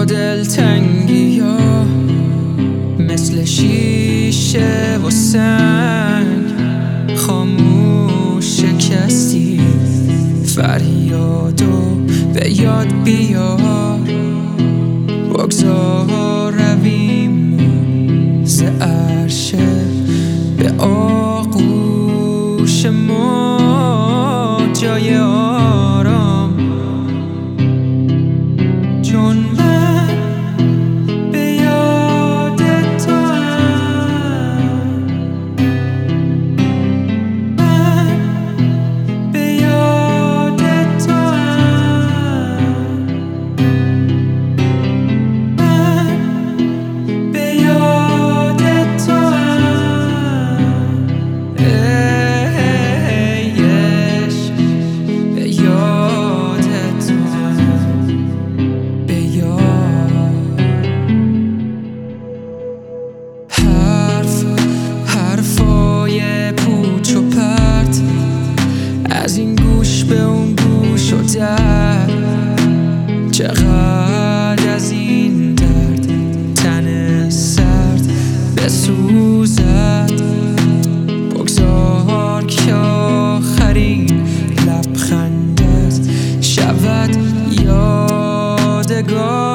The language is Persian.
دلتنگی ها مثل شیشه و سنگ خاموش شکستی، فریادو به یاد بیار، بگذار رویم ز عرشه به آغوش ما جای آرام، چون من به یاد توام، من به یاد توام، من به یاد توام، ای عشق به یاد توام، به یاد. حرفای پوچ و پرت از این گوش به اون گوش و در، چقدر از این درد تن سرد بسوزد، بگذار که آخرین لبخندت شود یادگار.